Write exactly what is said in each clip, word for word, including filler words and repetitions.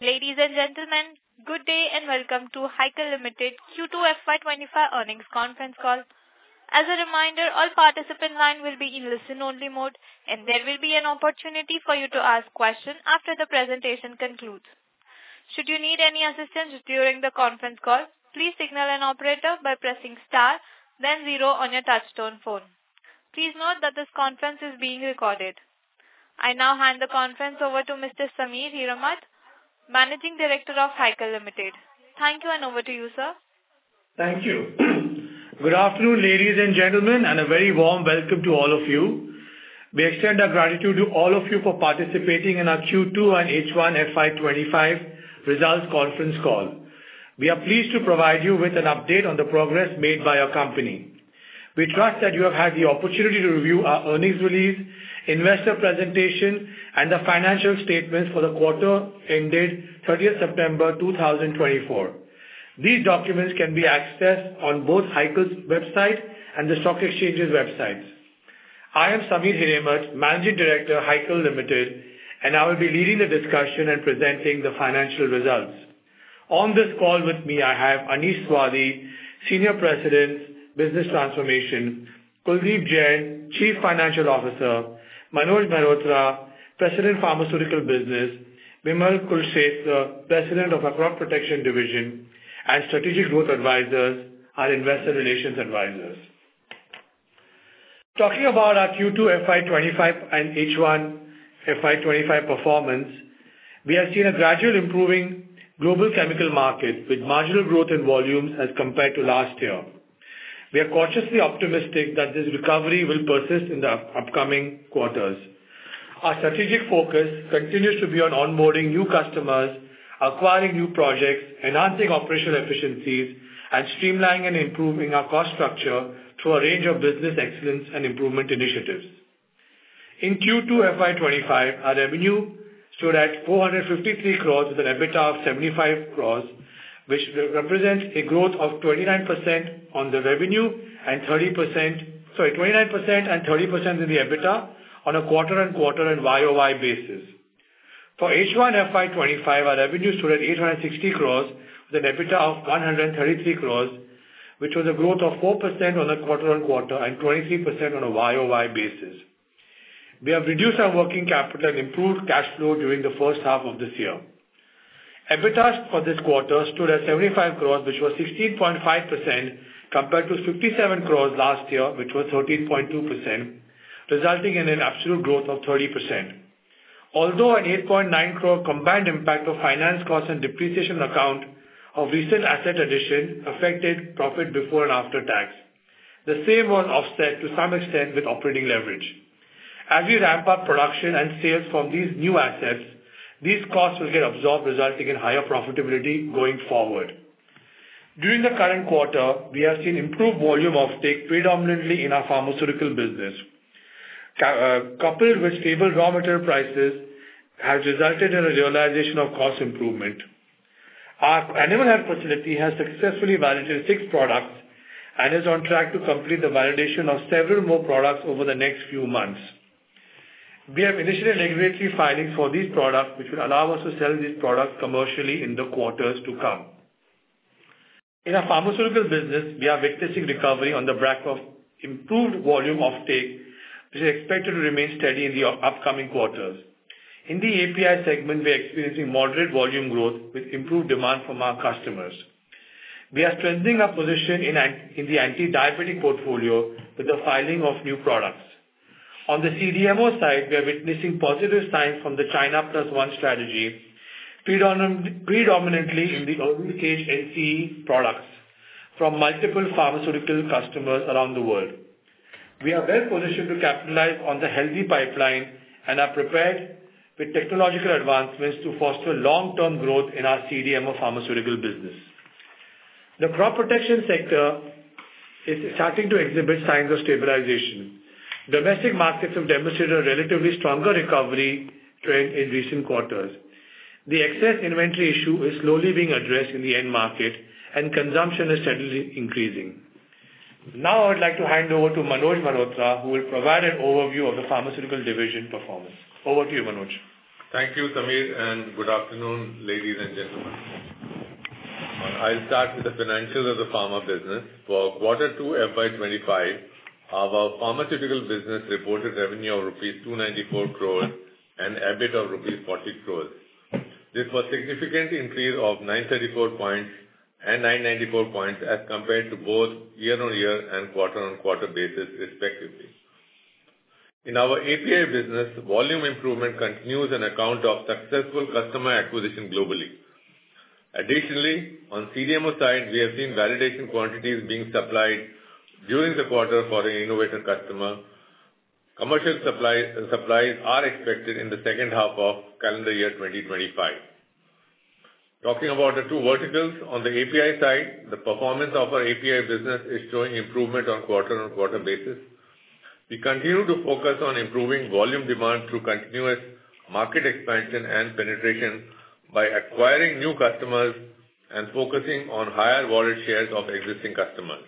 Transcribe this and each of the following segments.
Ladies and gentlemen, good day and welcome to Hikal Limited Q two F Y twenty-five earnings conference call. As a reminder, all participant line will be in listen-only mode, and there will be an opportunity for you to ask questions after the presentation concludes. Should you need any assistance during the conference call, please signal an operator by pressing star, then zero on your touchtone phone. Please note that this conference is being recorded. I now hand the conference over to Mister Samir Hiramat, Managing Director of Hikal Limited. Thank you, and over to you, sir. Thank you. Good afternoon, ladies and gentlemen, and a very warm welcome to all of you. We extend our gratitude to all of you for participating in our Q two and H one F Y twenty-five results conference call. We are pleased to provide you with an update on the progress made by our company. We trust that you have had the opportunity to review our earnings release, investor presentation, and the financial statements for the quarter ended thirtieth September two thousand twenty-four. These documents can be accessed on both Hikal's website and the stock exchange's websites. I am Samir Hiramat, Managing Director, Hikal Limited, and I will be leading the discussion and presenting the financial results. On this call with me, I have Anish Swadi, Senior President, Business Transformation, Kuldeep Jain, Chief Financial Officer, Manoj Mehrotra, President, Pharmaceutical Business, Vimal Kulshrestha, President of our Crop Protection Division, and Strategic Growth Advisors, our Investor Relations Advisors. Talking about our Q two F Y twenty-five and H one F Y twenty-five performance, we have seen a gradual improving global chemical market with marginal growth in volumes as compared to last year. We are cautiously optimistic that this recovery will persist in the upcoming quarters. Our strategic focus continues to be on onboarding new customers, acquiring new projects, enhancing operational efficiencies, and streamlining and improving our cost structure through a range of business excellence and improvement initiatives. In Q two F Y twenty-five, our revenue stood at four hundred fifty-three crores with an EBITDA of seventy-five crores, which represents a growth of twenty-nine percent on the revenue and thirty percent, sorry, twenty-nine percent and thirty percent in the EBITDA on a quarter-on-quarter and Y O Y basis. For H one F Y twenty-five, our revenue stood at eight hundred sixty crores with an EBITDA of one hundred thirty-three crores, which was a growth of four percent on a quarter-on-quarter and twenty-three percent on a Y O Y basis. We have reduced our working capital and improved cash flow during the first half of this year. EBITDA for this quarter stood at seventy-five crores, which was sixteen point five percent compared to fifty-seven crores last year, which was thirteen point two percent, resulting in an absolute growth of thirty percent. Although an eight point nine crore combined impact of finance costs and depreciation account of recent asset addition affected profit before and after tax, the same was offset to some extent with operating leverage. As we ramp up production and sales from these new assets, these costs will get absorbed, resulting in higher profitability going forward. During the current quarter, we have seen improved volume offtake predominantly in our pharmaceutical business. Uh, coupled with stable raw material prices has resulted in a realization of cost improvement. Our animal health facility has successfully validated six products and is on track to complete the validation of several more products over the next few months. We have initiated regulatory filings for these products, which will allow us to sell these products commercially in the quarters to come. In our pharmaceutical business, we are witnessing recovery on the back of improved volume offtake, which is expected to remain steady in the upcoming quarters. In the A P I segment, we are experiencing moderate volume growth with improved demand from our customers. We are strengthening our position in, in the anti-diabetic portfolio with the filing of new products. On the C D M O side, we are witnessing positive signs from the China Plus One strategy, predominantly in the early stage N C E products from multiple pharmaceutical customers around the world. We are well positioned to capitalize on the healthy pipeline and are prepared with technological advancements to foster long-term growth in our C D M O pharmaceutical business. The crop protection sector is starting to exhibit signs of stabilization. Domestic markets have demonstrated a relatively stronger recovery trend in recent quarters. The excess inventory issue is slowly being addressed in the end market, and consumption is steadily increasing. Now I would like to hand over to Manoj Mehrotra, who will provide an overview of the pharmaceutical division performance. Over to you, Manoj. Thank you, Samir, and good afternoon, ladies and gentlemen. I'll start with the financials of the pharma business. For quarter two F Y twenty-five, our pharmaceutical business reported revenue of rupees two hundred ninety-four crores and EBIT of rupees forty crores. This was a significant increase of nine hundred thirty-four points and nine hundred ninety-four points as compared to both year-on-year and quarter-on-quarter basis, respectively. In our A P I business, volume improvement continues on account of successful customer acquisition globally. Additionally, on C D M O side, we have seen validation quantities being supplied during the quarter for an innovator customer. Commercial supply, supplies are expected in the second half of calendar year twenty twenty-five. Talking about the two verticals, on the A P I side, the performance of our A P I business is showing improvement on quarter-on-quarter basis. We continue to focus on improving volume demand through continuous market expansion and penetration by acquiring new customers and focusing on higher wallet shares of existing customers.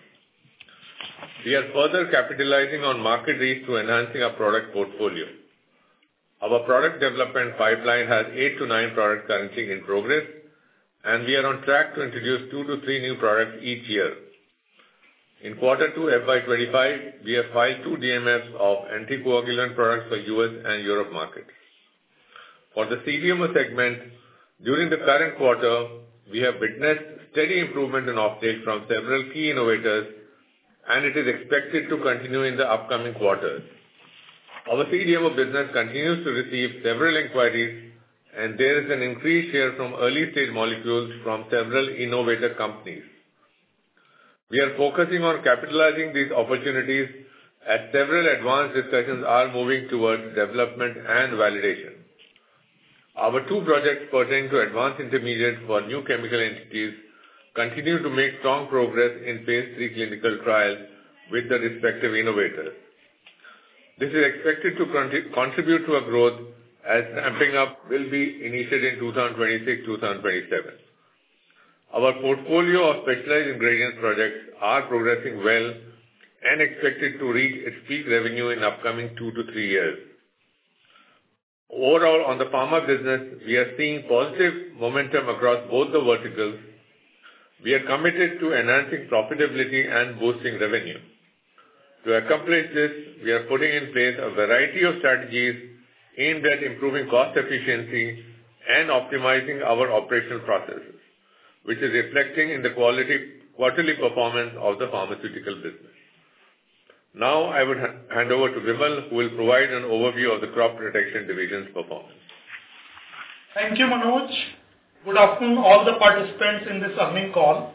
We are further capitalizing on market reach through enhancing our product portfolio. Our product development pipeline has eight to nine products currently in progress, and we are on track to introduce two to three new products each year. In quarter two F Y twenty-five, we have filed two D M Fs of anticoagulant products for U S and Europe markets. For the C D M O segment, during the current quarter, we have witnessed steady improvement in offtake from several key innovators, and it is expected to continue in the upcoming quarters. Our C D M O business continues to receive several inquiries, and there is an increased share from early-stage molecules from several innovator companies. We are focusing on capitalizing these opportunities as several advanced discussions are moving towards development and validation. Our two projects pertaining to advanced intermediates for new chemical entities continue to make strong progress in phase three clinical trials with the respective innovators. This is expected to contribute to our growth as ramping up will be initiated in twenty twenty-six to twenty twenty-seven. Our portfolio of specialized ingredients projects are progressing well and expected to reach its peak revenue in upcoming two to three years. Overall, on the pharma business, we are seeing positive momentum across both the verticals. We are committed to enhancing profitability and boosting revenue. To accomplish this, we are putting in place a variety of strategies aimed at improving cost efficiency and optimizing our operational processes, which is reflecting in the quality, quarterly performance of the pharmaceutical business. Now, I would ha- hand over to Vimal, who will provide an overview of the crop protection division's performance. Thank you, Manoj. Good afternoon, all the participants in this earnings call.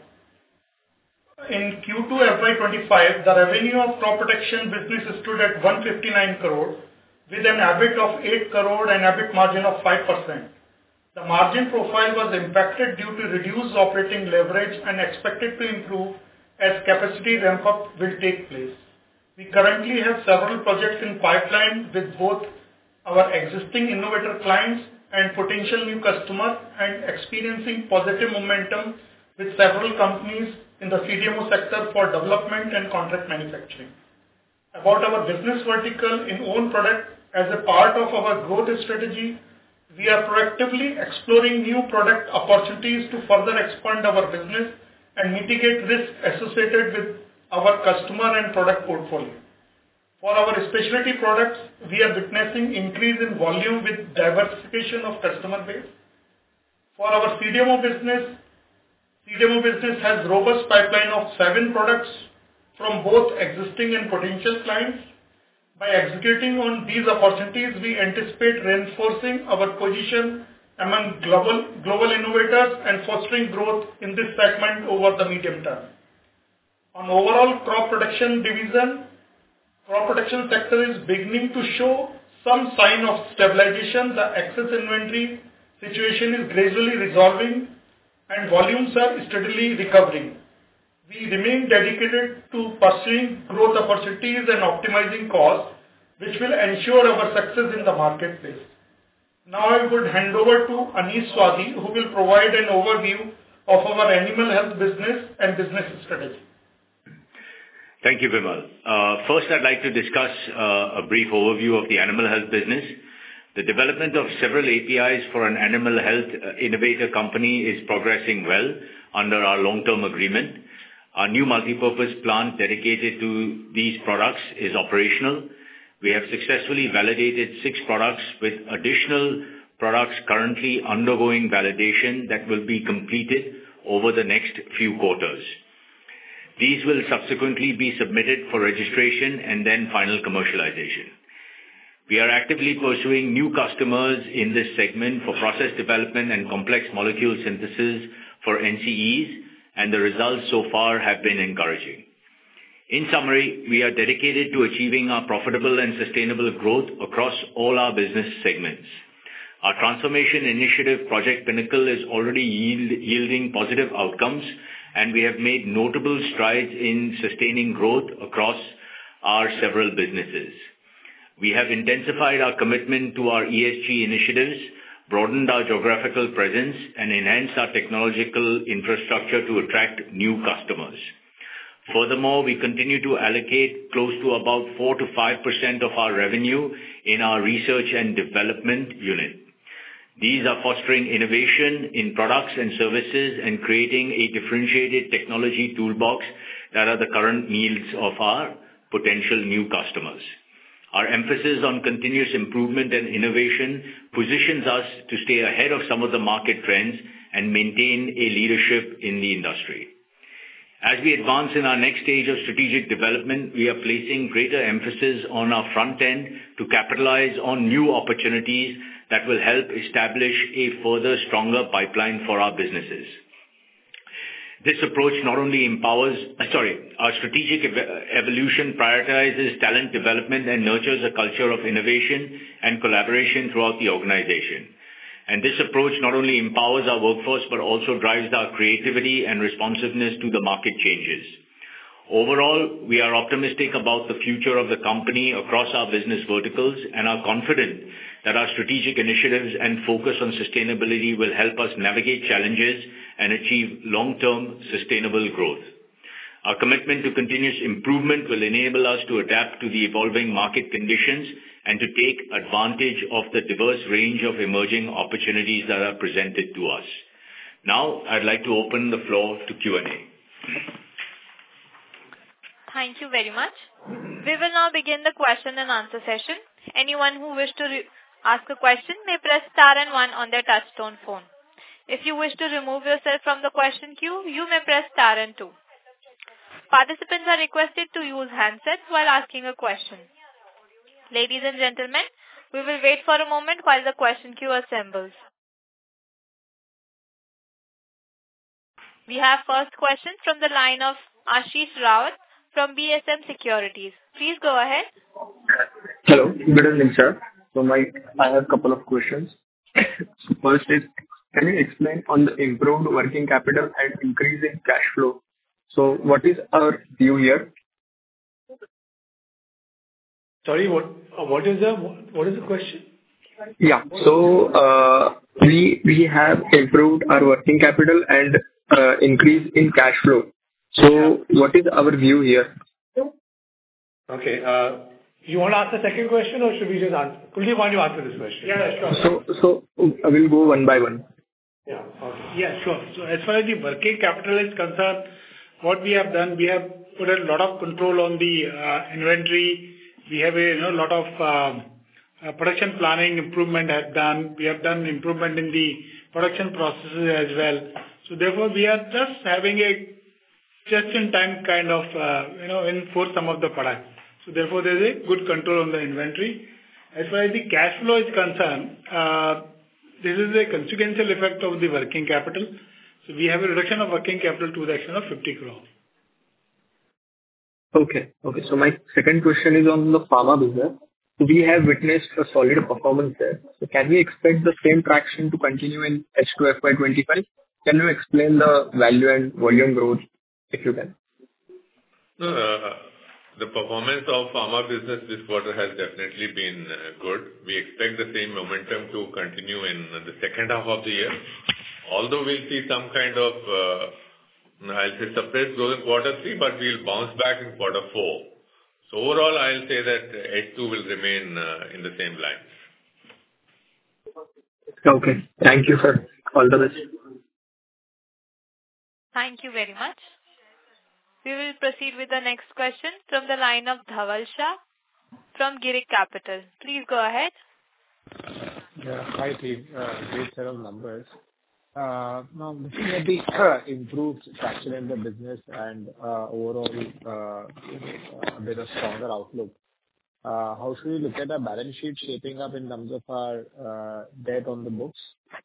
In Q two F Y twenty-five, the revenue of crop protection business stood at one hundred fifty-nine crore with an EBIT of eight crore and EBIT margin of five percent. The margin profile was impacted due to reduced operating leverage and expected to improve as capacity ramp-up will take place. We currently have several projects in pipeline with both our existing innovator clients and potential new customers and experiencing positive momentum with several companies in the C D M O sector for development and contract manufacturing. About our business vertical in own product, as a part of our growth strategy, we are proactively exploring new product opportunities to further expand our business and mitigate risk associated with our customer and product portfolio. For our specialty products, we are witnessing increase in volume with diversification of customer base. For our C D M O business, C D M O business has robust pipeline of seven products from both existing and potential clients. By executing on these opportunities, we anticipate reinforcing our position among global, global innovators and fostering growth in this segment over the medium term. On overall crop protection division, crop protection sector is beginning to show some sign of stabilization. The excess inventory situation is gradually resolving and volumes are steadily recovering. We remain dedicated to pursuing growth opportunities and optimizing costs, which will ensure our success in the marketplace. Now I would hand over to Anish Swadi, who will provide an overview of our animal health business and business strategy. Thank you, Vimal. Uh, first, I'd like to discuss uh, a brief overview of the animal health business. The development of several A P Is for an animal health uh, innovator company is progressing well under our long-term agreement. Our new multipurpose plant dedicated to these products is operational. We have successfully validated six products with additional products currently undergoing validation that will be completed over the next few quarters. These will subsequently be submitted for registration and then final commercialization. We are actively pursuing new customers in this segment for process development and complex molecule synthesis for N C Es, and the results so far have been encouraging. In summary, we are dedicated to achieving our profitable and sustainable growth across all our business segments. Our transformation initiative, Project Pinnacle, is already yield, yielding positive outcomes, and we have made notable strides in sustaining growth across our several businesses. We have intensified our commitment to our E S G initiatives, broadened our geographical presence, and enhanced our technological infrastructure to attract new customers. Furthermore, we continue to allocate close to about four to five percent of our revenue in our research and development unit. These are fostering innovation in products and services and creating a differentiated technology toolbox that are the current needs of our potential new customers. Our emphasis on continuous improvement and innovation positions us to stay ahead of some of the market trends and maintain a leadership in the industry. As we advance in our next stage of strategic development, we are placing greater emphasis on our front end to capitalize on new opportunities that will help establish a further stronger pipeline for our businesses. This approach not only empowers, sorry, our strategic ev- evolution prioritizes talent development and nurtures a culture of innovation and collaboration throughout the organization. And this approach not only empowers our workforce, but also drives our creativity and responsiveness to the market changes. Overall, we are optimistic about the future of the company across our business verticals and are confident that our strategic initiatives and focus on sustainability will help us navigate challenges and achieve long-term sustainable growth. Our commitment to continuous improvement will enable us to adapt to the evolving market conditions and to take advantage of the diverse range of emerging opportunities that are presented to us. Now, I'd like to open the floor to Q and A. Thank you very much. We will now begin the question and answer session. Anyone who wishes to re- ask a question may press star and one on their touchtone phone. If you wish to remove yourself from the question queue, you may press star and two. Participants are requested to use handsets while asking a question. Ladies and gentlemen, we will wait for a moment while the question queue assembles. We have first question from the line of Ashish Rawat from B S M Securities. Please go ahead. Hello, good evening, sir. So my, I have a couple of questions. So first is, can you explain on the improved working capital and increase in cash flow? So what is our view here? Sorry, what uh, what is the what is the question? Yeah. So uh, we we have improved our working capital and uh, increase in cash flow. So what is our view here? Okay. Uh, you want to ask the second question, or should we just answer? Kuldeep, why don't you answer this question? Yeah, sure. So so I will go one by one. Yeah. Okay. Yeah, sure. So as far as the working capital is concerned, what we have done, we have put a lot of control on the uh, inventory. We have a you know, lot of um, uh, production planning improvement have done. We have done improvement in the production processes as well. So therefore, we are just having a just-in-time kind of, uh, you know, in for some of the products. So therefore, there is a good control on the inventory. As far as the cash flow is concerned, uh, this is a consequential effect of the working capital. So we have a reduction of working capital to the extent of fifty crore. Okay. Okay. So my second question is on the pharma business. We have witnessed a solid performance there. So can we expect the same traction to continue in H two F Y twenty-five? Can you explain the value and volume growth, if you can? No, uh, the performance of pharma business this quarter has definitely been uh, good. We expect the same momentum to continue in the second half of the year. Although we'll see some kind of, uh, I'll say, suppressed growth in quarter three, but we'll bounce back in quarter four. So overall, I'll say that H two will remain uh, in the same lines. Okay. Thank you, sir. All the best. Thank you very much. We will proceed with the next question from the line of Dhaval Shah from Girik Capital. Please go ahead. Yeah. Hi, team. Uh, Great set of numbers. Uh, Now, looking at the improved traction in the business and uh, overall uh, a bit of stronger outlook, uh, how should we look at our balance sheet shaping up in terms of our uh, debt on the books?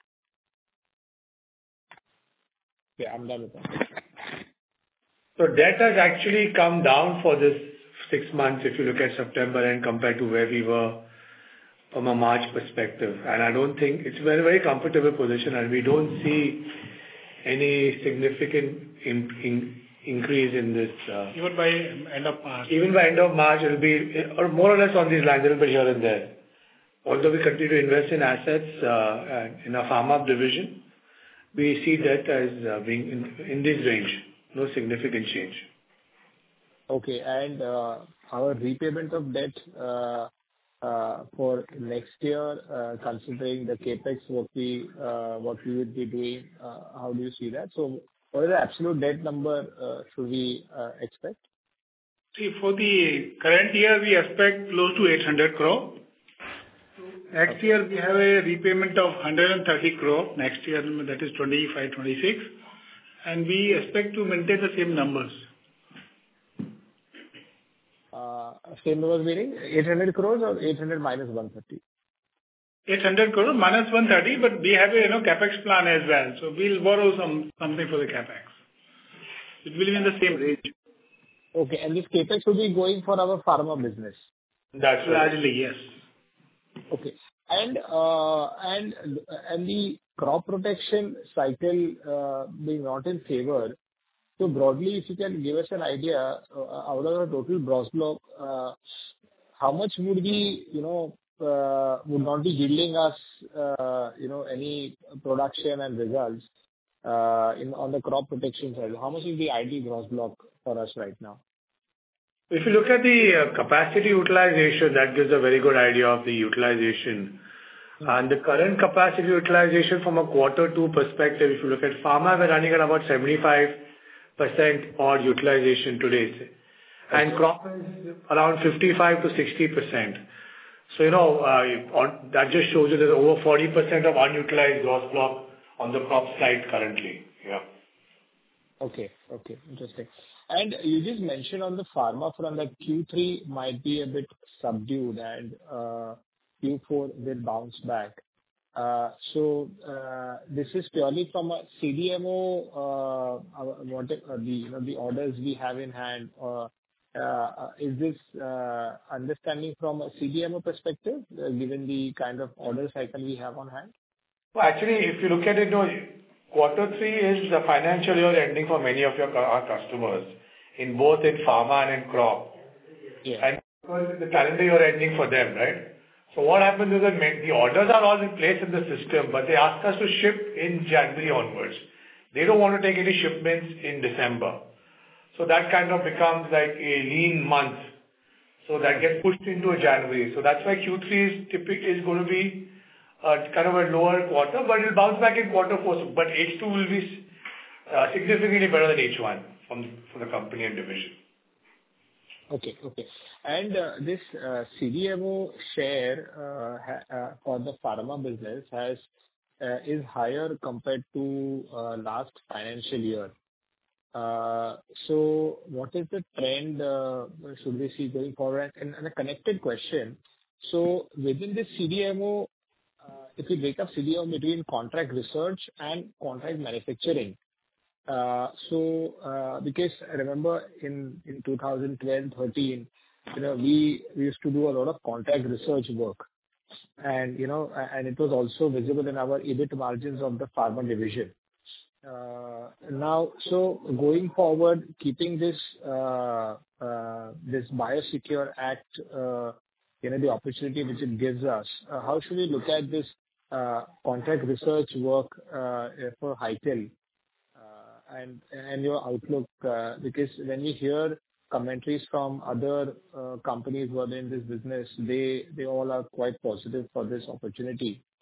Yeah, I'm done with that. So debt has actually come down for this six months if you look at September and compared to where we were from a March perspective. And I don't think it's a very, very comfortable position, and we don't see any significant in, in, increase in this. Uh, Even by end of March. Even by end of March, it'll be or more or less on these lines, a little bit here and there. Although we continue to invest in assets uh, in our pharma division, we see that as uh, being in, in this range. No significant change. Okay. And uh, our repayment of debt uh, uh, for next year, uh, considering the CapEx, what we uh, what we would be doing, uh, how do you see that? So what is the absolute debt number uh, should we uh, expect? See, for the current year, we expect close to eight hundred crore. Next year, we have a repayment of one hundred thirty crore. Next year, that is twenty-five twenty-six. And we expect to maintain the same numbers. Uh, Same numbers meaning eight hundred crores or eight hundred minus one thirty? eight hundred crore minus one thirty, but we have a, you know, CapEx plan as well. So we'll borrow some something for the CapEx. It will be in the same range. Okay. And this CapEx will be going for our pharma business? That's right. Largely, yes. Okay. And uh, and and the crop protection cycle uh, being not in favor. So broadly, if you can give us an idea, uh, out of the total gross block, uh, how much would be, you know, uh, would not be yielding us, uh, you know, any production and results uh, in on the crop protection side? How much is the ideal gross block for us right now? If you look at the uh, capacity utilization, that gives a very good idea of the utilization. And the current capacity utilization from a quarter two perspective, if you look at pharma, we're running at about seventy-five percent odd utilization today. And crop is around fifty-five to sixty percent. So, you know, uh, on, that just shows you there's over forty percent of unutilized gross block on the crop side currently. Yeah. Okay. Okay. Interesting. And you just mentioned on the pharma front that Q three might be a bit subdued and uh, Q four will bounce back. Uh, So uh, this is purely from a C D M O, uh, uh, what uh, the, you know, the orders we have in hand, or uh, is this uh, understanding from a C D M O perspective, uh, given the kind of order cycle we have on hand? Well, actually, if you look at it, you know, quarter three is the financial year ending for many of your cu- our customers, in both in pharma and in crop. Yeah. And because it's the calendar year ending for them, right? So what happens is that ma- the orders are all in place in the system, but they ask us to ship in January onwards. They don't want to take any shipments in December. So that kind of becomes like a lean month. So that gets pushed into a January. So that's why Q three is typically is going to be uh, kind of a lower quarter, but it'll bounce back in quarter four. So, but H two will be uh, significantly better than H one from, from the company and division. Okay. Okay. And uh, this uh, C D M O share uh, ha- uh, for the pharma business has uh, is higher compared to uh, last financial year. Uh, So what is the trend uh, should we see going forward? And and a connected question, so within this C D M O, uh, if you break up C D M O between contract research and contract manufacturing, uh, so uh, because I remember in in two thousand twelve thirteen, you know, we we used to do a lot of contract research work, and, you know, a- and it was also visible in our EBIT margins of the pharma division. Uh, Now, so going forward, keeping this uh, uh, this Biosecure Act, uh, you know, the opportunity which it gives us, uh, how should we look at this uh, contract research work uh, for Hykel, uh, and and your outlook? uh, Because when we hear commentaries from other uh, companies who are in this business, they they all are quite positive for this opportunity.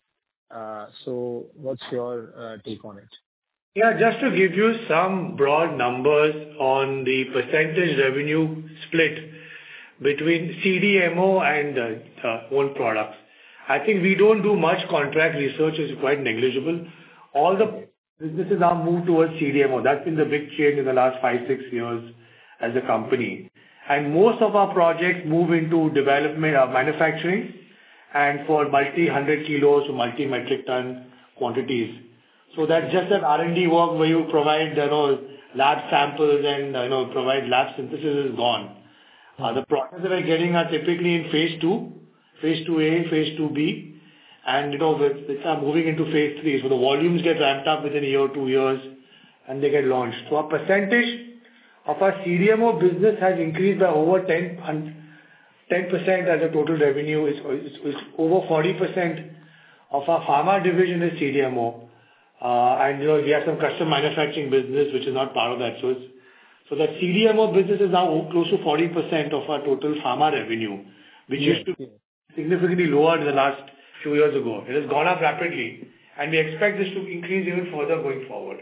So what's your uh, take on it? Yeah, just to give you some broad numbers on the percentage revenue split between C D M O and uh, uh, own products. I think we don't do much contract research. It's quite negligible. All the businesses now move towards C D M O. That's been the big change in the last five, six years as a company. And most of our projects move into development, uh, manufacturing, and for multi-hundred kilos to multi-metric ton quantities. So that's just an R and D work where you provide, you know, lab samples and, you know, provide lab synthesis is gone. Uh, the projects that we're getting are typically in phase two, phase two A, phase two B, and, you know, which are moving into phase three. So the volumes get ramped up within a year, two years, and they get launched. So our percentage of our C D M O business has increased by over ten percent as a total revenue. Is, is, is over forty percent of our pharma division is C D M O. Uh, and, you know, we have some custom manufacturing business, which is not part of that. So it's, so that C D M O business is now close to forty percent of our total pharma revenue, which Yes, used to yes. be significantly lower in the last few years ago. It has gone up rapidly, and we expect this to increase even further going forward.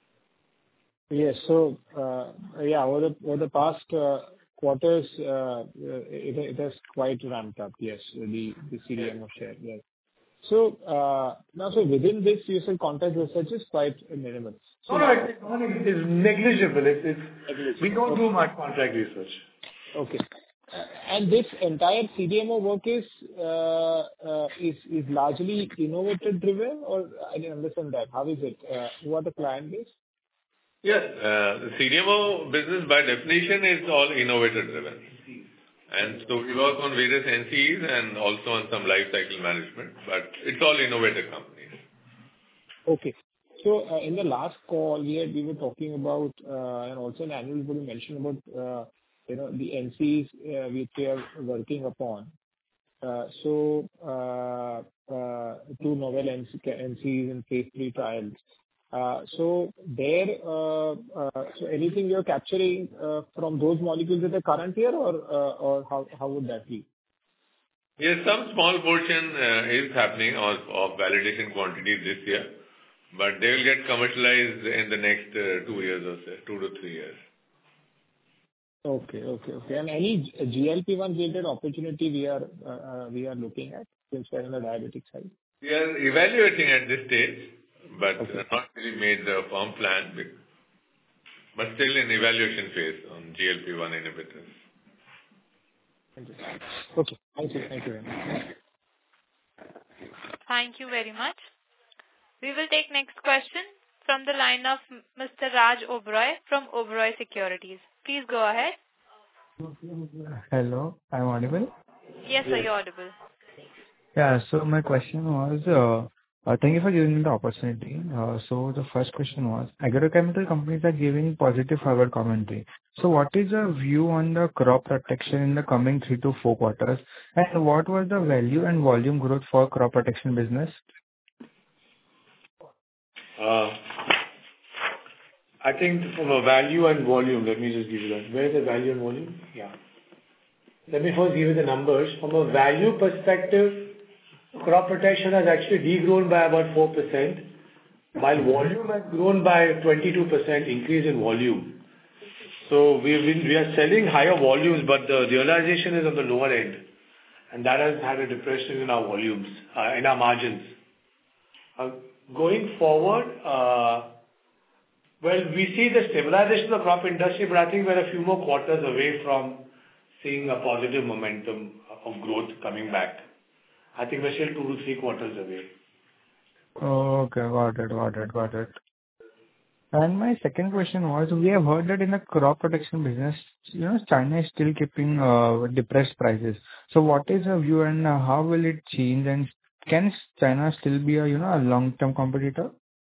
Yes. So, uh, yeah, over the over the past uh, quarters, uh, it it has quite ramped up, yes, the the C D M O share. Yes. So, uh, now, so within this, you said contract research is quite minimal. So No, no, it's not- it's negligible. It's, it's Negligible. we don't do much contract research. Okay. Uh, And this entire C D M O work is uh, uh, is is largely innovator driven, or I didn't understand that. How is it? Uh, Who are the client base? Yes, uh, the C D M O business by definition is all innovator driven. And so we work on various N C Es and also on some life cycle management, but it's all innovator companies. Okay. So, uh, in the last call, we had, we were talking about, uh, and also in annual report, you mentioned about, uh, you know, the N C Es, uh, which we are working upon. Uh, So, uh, uh, two novel N C N C Es in phase three trials. Uh, So there, uh, uh, so anything you're capturing uh, from those molecules in the current year, or uh, or how how would that be? Yes, some small portion uh, is happening of, of validation quantities this year, but they will get commercialized in the next uh, two years or so, two to three years. Okay, okay, okay. And any G L P one related opportunity we are uh, uh, we are looking at since we're in the diabetic side? We are evaluating at this stage, but Okay. uh, not really made the firm plan, but still in evaluation phase on G L P one inhibitors. Thank you. Okay. Thank you. Thank you very much. Thank you very much. We will take next question from the line of Mister Raj Oberoi from Oberoi Securities. Please go ahead. Hello, I'm audible? Yes, sir, you're audible. Yeah, so my question was, uh, uh, thank you for giving me the opportunity. Uh, so the first question was, agrochemical companies are giving positive forward commentary. So what is your view on the crop protection in the coming three to four quarters? And what was the value and volume growth for crop protection business? Uh, I think from a value and volume, let me just give you that. Where is the value and volume? Yeah. Let me first give you the numbers. From a value perspective, crop protection has actually degrown by about four percent, while volume has grown by twenty-two percent increase in volume. So we've been, we are selling higher volumes, but the realization is on the lower end, and that has had a depression in our volumes, uh, in our margins. Uh, going forward, uh, well, we see the stabilization of the crop industry, but I think we're a few more quarters away from seeing a positive momentum of growth coming back. I think we're still two to three quarters away. Okay, got it, got it, got it. And my second question was, we have heard that in the crop protection business, you know, China is still keeping uh, depressed prices. So what is your view, and uh, how will it change, and can China still be a, you know, a long-term competitor?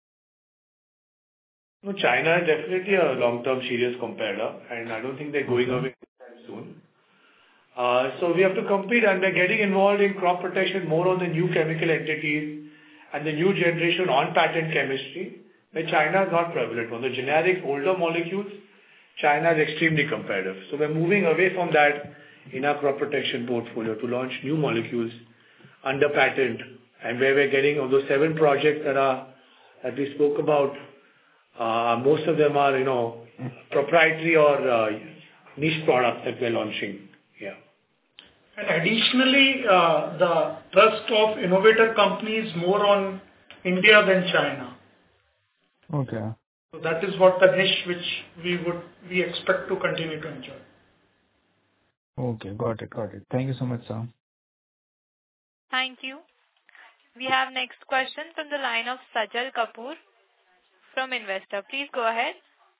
No, China is definitely a long-term serious competitor, and I don't think they're going Okay. away anytime soon. Uh, so we have to compete, and we're getting involved in crop protection more on the new chemical entities and the new generation on-patent chemistry, where China is not prevalent. On the generic older molecules, China is extremely competitive. So we're moving away from that in our crop protection portfolio to launch new molecules under patent And where we're getting of those seven projects that are that we spoke about, uh, most of them are, you know, proprietary or uh, niche products that we're launching. Yeah. And additionally, uh, the trust of innovator companies more on India than China. Okay. So that is what the niche which we would we expect to continue to enjoy. Okay, got it, got it. Thank you so much, sir. Thank you. We have next question from the line of Sajal Kapoor from Investor. Please go ahead.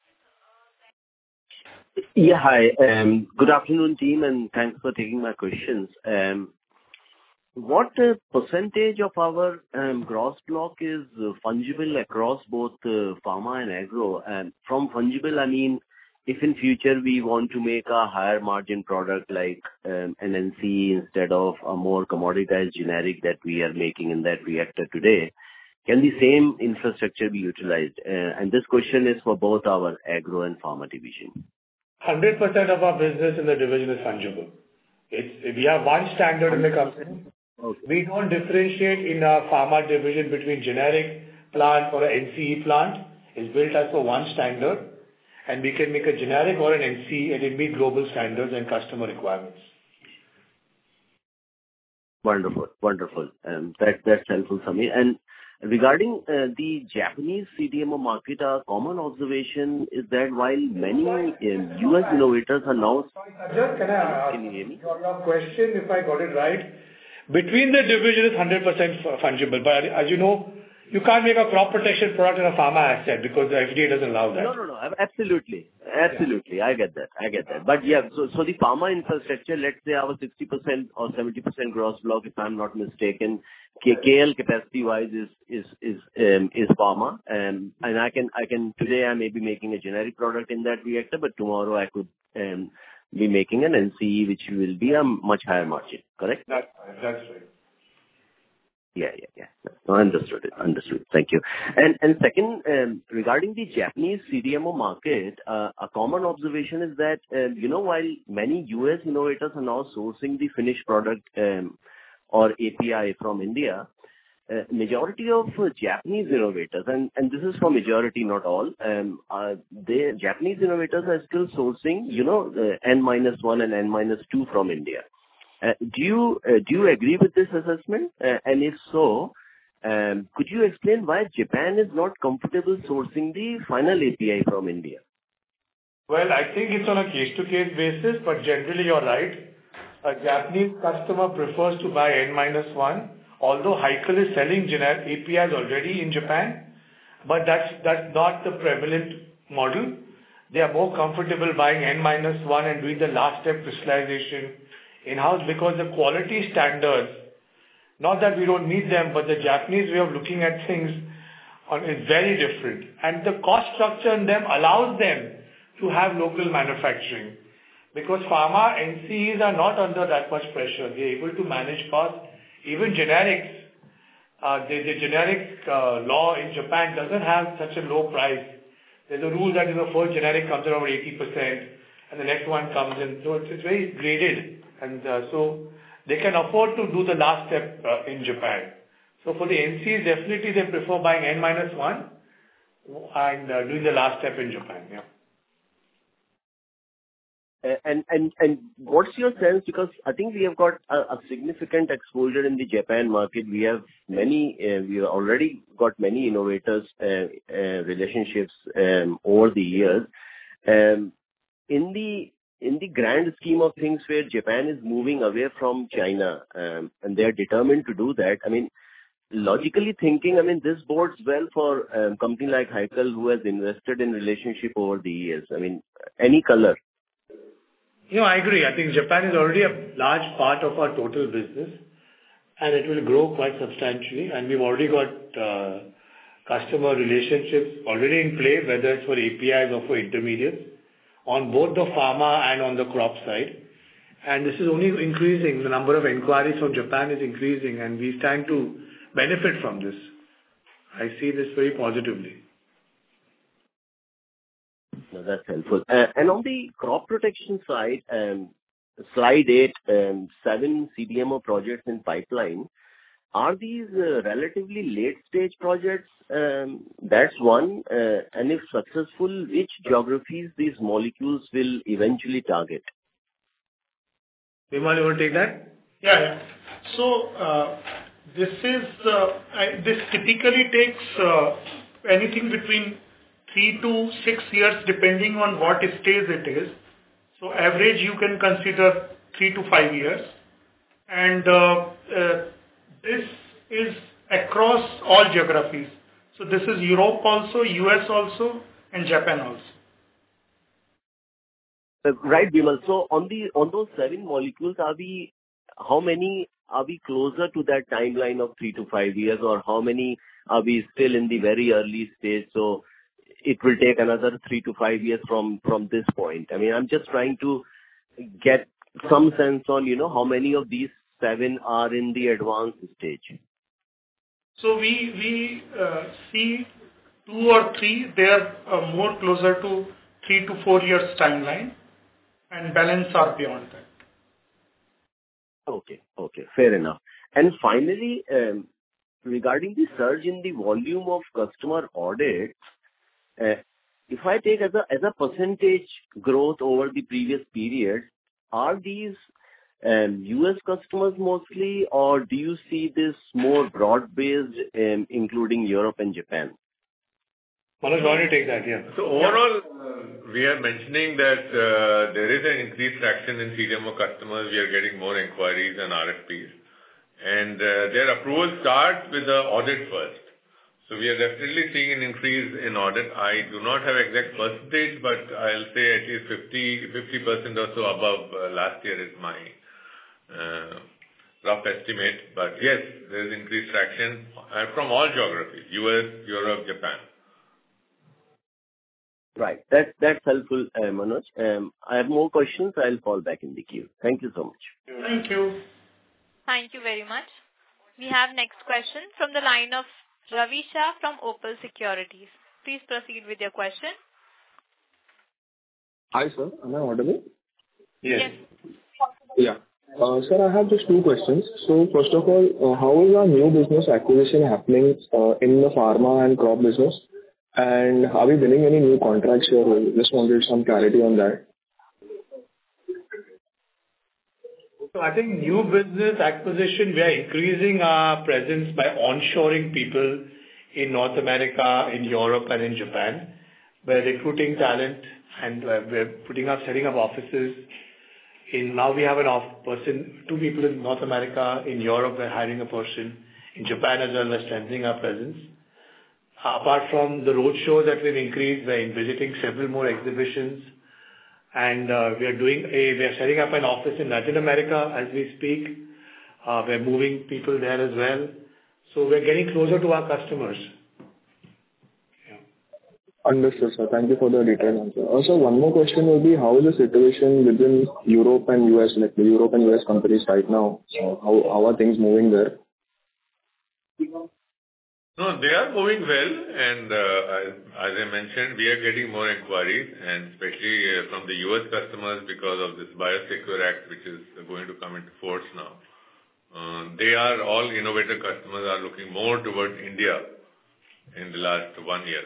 Yeah, hi. Um, good afternoon, team, and thanks for taking my questions. Um, what uh, percentage of our um, gross block is uh, fungible across both uh, pharma and agro? And from fungible, I mean, if in future we want to make a higher margin product like um, an N C E instead of a more commoditized generic that we are making in that reactor today, can the same infrastructure be utilized? Uh, and this question is for both our agro and pharma division. one hundred percent of our business in the division is fungible. It's, we have one standard in the company. Okay. We don't differentiate in our pharma division between generic plant or an N C E plant. It's built as per one standard, and we can make a generic or an N C E and it meet global standards and customer requirements. Wonderful, wonderful. Um, that that's helpful for me. And regarding uh, the Japanese C D M O market, a common observation is that while many um, U S innovators are now... Sorry, Sajal, can I ask Can you hear me? your, your question, if I got it right? Between the division is one hundred percent fungible, but as you know, you can't make a crop protection product in a pharma asset because the F D A doesn't allow that. No, no, no. Absolutely. Absolutely. Yeah. I get that. I get that. But yeah, so, so the pharma infrastructure, let's say our sixty percent or seventy percent gross block, if I'm not mistaken, K L capacity wise is, is, is, um, is pharma. Um, and I can, I can, today I may be making a generic product in that reactor, but tomorrow I could, um, be making an N C E, which will be a much higher margin. Correct? That's right. That's right. Yeah, yeah, yeah. No, understood it. Understood. Thank you. And and second, um, regarding the Japanese C D M O market, uh, a common observation is that, um, you know, while many U S innovators are now sourcing the finished product um, or A P I from India, uh, majority of uh, Japanese innovators, and, and this is for majority, not all, um, uh, they, Japanese innovators are still sourcing, you know, uh, N minus one and N minus two from India. Uh, do you uh, do you agree with this assessment? Uh, and if so, um, could you explain why Japan is not comfortable sourcing the final A P I from India? Well, I think it's on a case-to-case basis, but generally you're right. A Japanese customer prefers to buy N minus one, although Haikel is selling generic A P Is already in Japan, but that's that's not the prevalent model. They are more comfortable buying N minus one and doing the last step crystallization in-house because the quality standards, not that we don't need them, but the Japanese way of looking at things on, is very different. And the cost structure in them allows them to have local manufacturing. Because pharma N C Es are not under that much pressure. They're able to manage costs. Even generics, uh, the, the generic uh, law in Japan doesn't have such a low price. There's a rule that, you know, first generic comes around eighty percent and the next one comes in. So it's, it's very graded. And uh, so they can afford to do the last step uh, in Japan. So for the N C Es, definitely they prefer buying N minus one and uh, doing the last step in Japan. Yeah. Uh, and and and what's your sense? Because I think we have got a, a significant exposure in the Japan market. We have many. Uh, we have already got many innovators uh, uh, relationships um, over the years. Um, in the In the grand scheme of things where Japan is moving away from China, um, and they are determined to do that, I mean, logically thinking, I mean, this bodes well for a um, company like Haikel who has invested in relationship over the years. I mean, any color? You know, I agree. I think Japan is already a large part of our total business and it will grow quite substantially. And we've already got uh, customer relationships already in play, whether it's for A P Is or for intermediates, on both the pharma and on the crop side. And this is only increasing. The number of inquiries from Japan is increasing and we stand to benefit from this. I see this very positively. No, that's helpful. Uh, and on the crop protection side, um, slide eight, um, seven C D M O projects in pipeline. are these uh, relatively late-stage projects? Um, That's one. Uh, And if successful, which geographies these molecules will eventually target? Vimal, you want to take that? Yeah, yeah. So, uh, this is, uh, I- this typically takes uh, anything between three to six years, depending on what stage it is. So average, you can consider three to five years. And uh, uh, this is across all geographies. So this is Europe also, U S also, and Japan also. Uh, Right, Bimal. So on the on those seven molecules, are we, how many are we closer to that timeline of three to five years, or how many are we still in the very early stage, so it will take another three to five years from from this point? I mean, I'm just trying to get some sense on, you know, how many of these seven are in the advanced stage. So we we uh, see two or three, they are uh, more closer to three to four years timeline, and balance are beyond that. Okay. Okay, fair enough. And finally, um, regarding the surge in the volume of customer audits, uh, if I take as a as a percentage growth over the previous period, are these um, U S customers mostly, or do you see this more broad-based, um, including Europe and Japan? Manoj, why don't you take that? Yeah. So overall, uh, we are mentioning that uh, there is an increased traction in C D M O customers. We are getting more inquiries and R F Ps. And uh, their approval starts with the audit first. So we are definitely seeing an increase in audit. I do not have exact percentage, but I'll say at least fifty percent or so above uh, last year is my uh, rough estimate. But yes, there is increased traction uh, from all geographies, U S, Europe, Japan. Right. That, that's helpful, uh, Manoj. Um, I have more questions. I'll fall back in the queue. Thank you so much. Thank you. Thank you very much. We have next question from the line of Ravi Shah from Opal Securities. Please proceed with your question. Hi, sir. Am I audible? Yes. Yeah. Uh, Sir, I have just two questions. So first of all, uh, how is our new business acquisition happening uh, in the pharma and crop business? And are we winning any new contracts here? Just wanted some clarity on that. So I think new business acquisition, we are increasing our presence by onshoring people in North America, in Europe, and in Japan. We're recruiting talent, and uh, we're putting up, setting up offices. In now we have an off person, two people in North America. In Europe, we're hiring a person. In Japan as well, we're strengthening our presence. Uh, apart from the road shows that we've increased, we're visiting several more exhibitions. And uh, we are doing a, we are setting up an office in Latin America as we speak. Uh, we're moving people there as well. So we're getting closer to our customers. Yeah. Understood, sir. Thank you for the detailed answer. Also, one more question will be, how is the situation within Europe and U S, like the Europe and U S companies right now? So how, how are things moving there? No, they are moving well, and uh, as, as I mentioned, we are getting more inquiries, and especially uh, from the U S customers because of this Biosecure Act, which is going to come into force now. Uh, they are all innovator customers are looking more towards India in the last one year.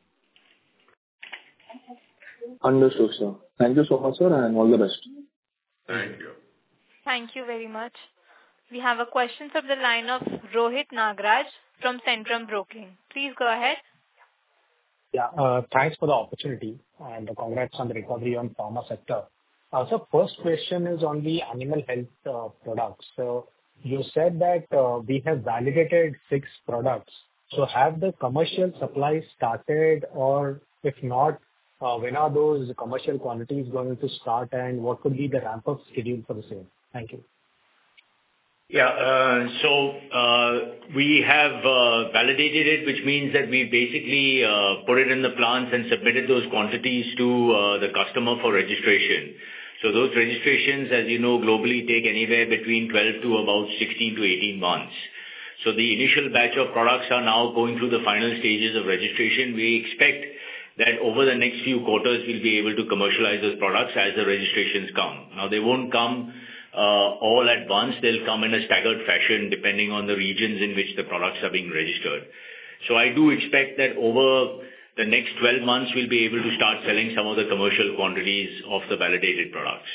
Understood, sir. Thank you so much, sir, and all the best. Thank you. Thank you very much. We have a question from the line of Rohit Nagraj from Centrum Broking. Please go ahead. Yeah, uh, thanks for the opportunity, and congrats on the recovery on pharma sector. Uh, So first question is on the animal health uh, products. So you said that uh, we have validated six products. So have the commercial supplies started, or if not, uh, when are those commercial quantities going to start, and what could be the ramp-up schedule for the same? Thank you. Yeah. uh, So uh, we have uh, validated it, which means that we basically uh, put it in the plants and submitted those quantities to uh, the customer for registration. So those registrations, as you know, globally take anywhere between twelve to about sixteen to eighteen months. So the initial batch of products are now going through the final stages of registration. We expect that over the next few quarters, we'll be able to commercialize those products as the registrations come. Now, they won't come uh, all at once. They'll come in a staggered fashion depending on the regions in which the products are being registered. So I do expect that over the next twelve months, we'll be able to start selling some of the commercial quantities of the validated products.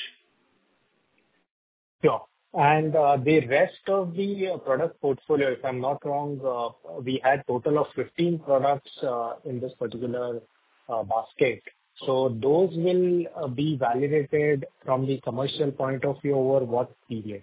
Sure. And uh, the rest of the uh, product portfolio, if I'm not wrong, uh, we had total of fifteen products uh, in this particular uh, basket. So those will uh, be validated from the commercial point of view over what period?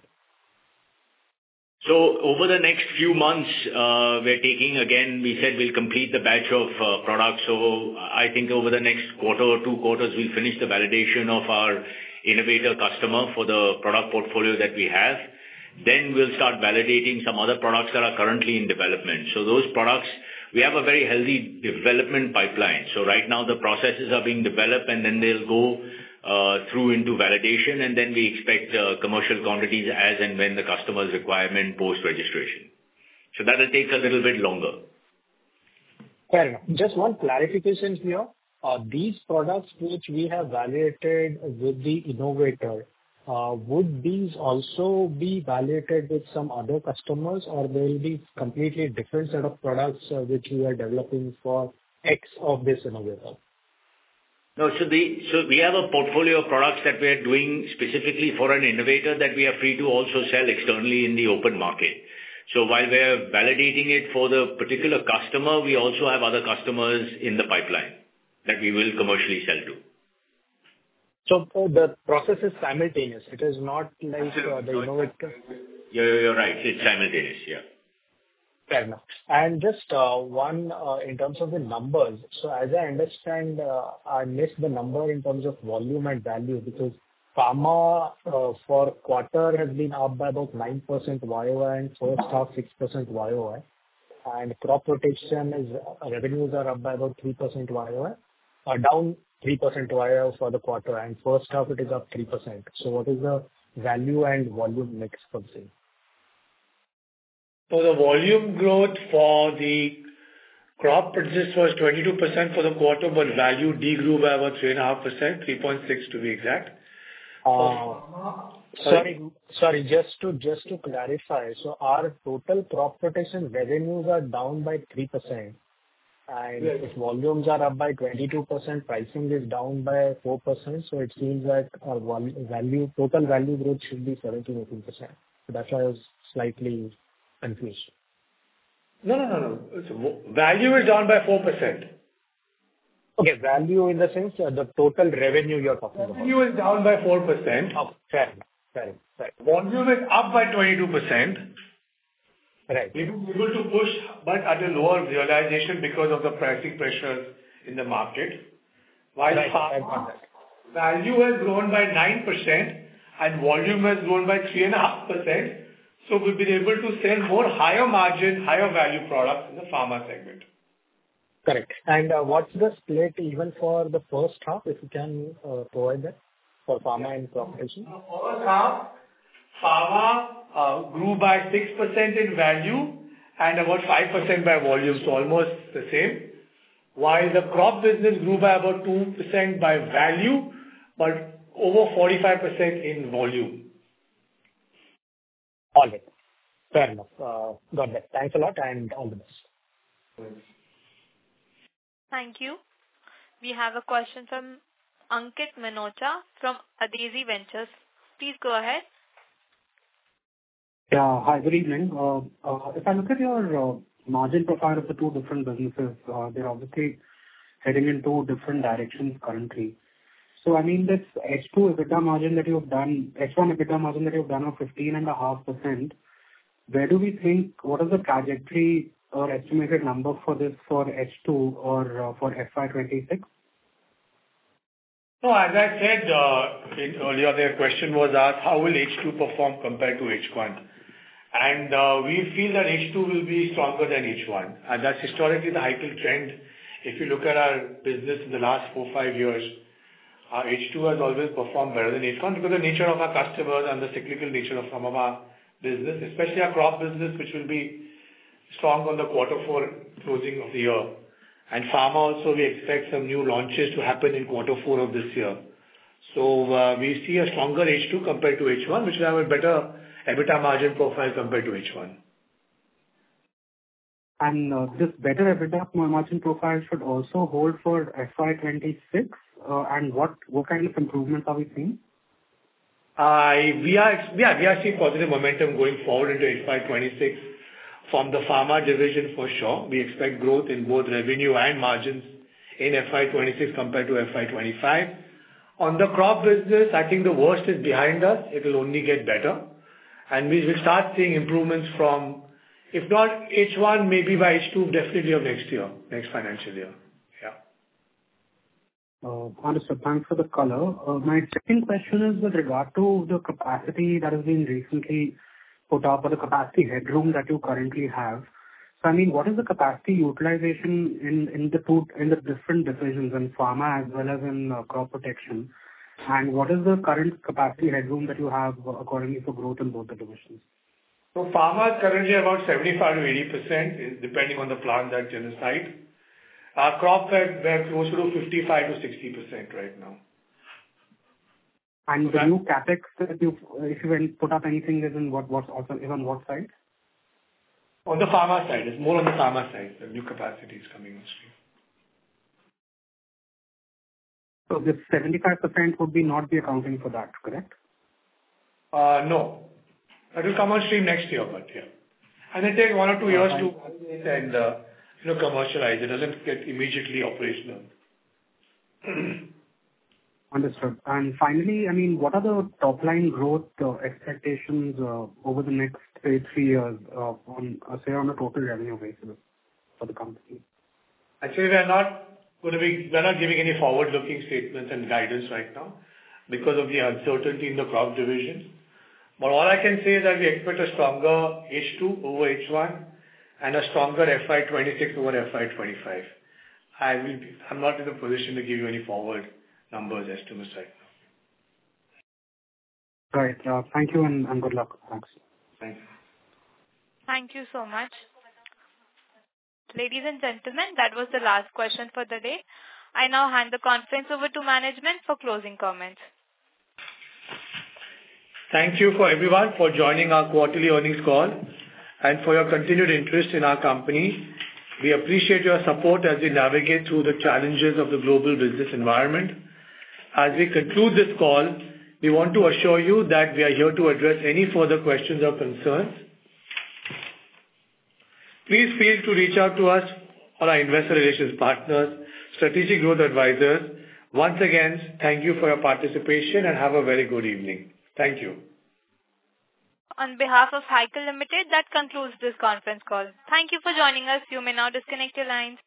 So over the next few months, uh, we're taking, again, we said we'll complete the batch of uh, products. So I think over the next quarter or two quarters, we'll finish the validation of our innovator customer for the product portfolio that we have. Then we'll start validating some other products that are currently in development. So those products, we have a very healthy development pipeline. So right now, the processes are being developed, and then they'll go uh, through into validation, and then we expect uh, commercial quantities as and when the customer's requirement post-registration. So that'll take a little bit longer. Fair enough. Just one clarification here. Uh, These products which we have validated with the innovator, uh, would these also be validated with some other customers, or they will be completely different set of products uh, which we are developing for X of this innovator? No, so the so we have a portfolio of products that we are doing specifically for an innovator that we are free to also sell externally in the open market. So while we are validating it for the particular customer, we also have other customers in the pipeline that we will commercially sell to. So uh, the process is simultaneous. It is not like uh, the innovator. You're, you're right. It's simultaneous. Yeah. Fair enough. And just uh, one uh, in terms of the numbers. So as I understand, uh, I missed the number in terms of volume and value because pharma uh, for quarter has been up by about nine percent Y O Y and first half six percent Y O Y. And crop protection is uh, revenues are up by about three percent Y O Y, uh, down three percent Y O Y for the quarter, and first half it is up three percent. So what is the value and volume mix for the same? So the volume growth for the crop business was twenty-two percent for the quarter, but value degrew by about three point five percent, three point six to be exact. Uh, Sorry, sorry. Just to just to clarify, so our total crop protection revenues are down by three percent, and Yes. if volumes are up by twenty-two percent, pricing is down by four percent, so it seems that our vol- value, total value growth should be seventeen to eighteen percent. So that's why I was slightly confused. No, no, no, no. It's vo- value is down by four percent. Okay, value in the sense, uh, the total revenue you're talking about. Revenue is down by four percent. Oh, fair enough. Fair enough. Fair enough. Volume is up by twenty-two percent. Right. We've been able to push, but at a lower realization because of the pricing pressures in the market. While Right, I pharma got that. value has grown by nine percent and volume has grown by three point five percent. So we've been able to sell more higher margin, higher value products in the pharma segment. Correct. And uh, what's the split even for the first half, if you can uh, provide that for pharma and crop protection? Now, first half, pharma uh, grew by six percent in value and about five percent by volume, so almost the same. While the crop business grew by about two percent by value, but over forty-five percent in volume. All right. Fair enough. Uh, Got that. Thanks a lot, and all the best. Thank you. We have a question from Ankit Minocha from Adezi Ventures. Please go ahead. Yeah. Hi, good evening. Uh, uh, If I look at your uh, margin profile of the two different businesses, uh, they're obviously heading in two different directions currently. So, I mean, this H two EBITDA margin that you've done, H one EBITDA margin that you've done of fifteen point five percent, where do we think, what is the trajectory or estimated number for this for H two or uh, for F Y twenty-six? No, as I said uh, in earlier, the question was asked, how will H two perform compared to H one? And uh, we feel that H two will be stronger than H one. And that's historically the Heikel trend. If you look at our business in the last four, five years, uh, H two has always performed better than H one because of the nature of our customers and the cyclical nature of some of our business, especially our crop business, which will be strong on the quarter four closing of the year. And pharma also, we expect some new launches to happen in quarter four of this year. So uh, we see a stronger H two compared to H one, which will have a better EBITDA margin profile compared to H one. And uh, this better EBITDA margin profile should also hold for F Y twenty-six. Uh, and what what kind of improvements are we seeing? Uh, we are yeah we are seeing positive momentum going forward into F Y twenty-six from the pharma division for sure. We expect growth in both revenue and margins in F Y twenty-six compared to F Y twenty-five. On the crop business, I think the worst is behind us. It will only get better, and we will start seeing improvements from, if not H one, maybe by H two, definitely of next year, next financial year. Yeah. Uh, Understood. Thanks for the color. Uh, My second question is with regard to the capacity that has been recently put up, or the capacity headroom that you currently have. So, I mean, what is the capacity utilization in in the two in the different divisions, in pharma as well as in uh, crop protection? And what is the current capacity headroom that you have uh, accordingly for growth in both the divisions? So pharma is currently about seventy-five to eighty percent, depending on the plant that's in the site. Our crop, we're we're closer to fifty-five to sixty percent right now. And the new CapEx that you, if you will put up anything, is in what, what also is on what side? On the pharma side. It's more on the pharma side. The new capacity is coming on stream. So this seventy-five percent would be not be accounting for that, correct? Uh, no. That will come on stream next year, but yeah. And it takes one or two years to validate and, uh, you know, commercialize. It doesn't get immediately operational. Understood. And finally, I mean, what are the top-line growth uh, expectations uh, over the next, say, three years, uh, on, uh, say, on a total revenue basis for the company? Actually, we are not going to be, we are not giving any forward-looking statements and guidance right now because of the uncertainty in the crop division. But all I can say is that we expect a stronger H two over H one and a stronger F Y twenty-six over F Y twenty-five. I will be, I'm not in a position to give you any forward numbers, estimates right now. Right. Uh, thank you and, and good luck. Thanks. Thanks. Thank you so much. Ladies and gentlemen, that was the last question for the day. I now hand the conference over to management for closing comments. Thank you for everyone for joining our quarterly earnings call and for your continued interest in our company. We appreciate your support as we navigate through the challenges of the global business environment. As we conclude this call, we want to assure you that we are here to address any further questions or concerns. Please feel to reach out to us or our investor relations partners, strategic growth advisors. Once again, thank you for your participation and have a very good evening. Thank you. On behalf of Hycle Limited, that concludes this conference call. Thank you for joining us. You may now disconnect your lines.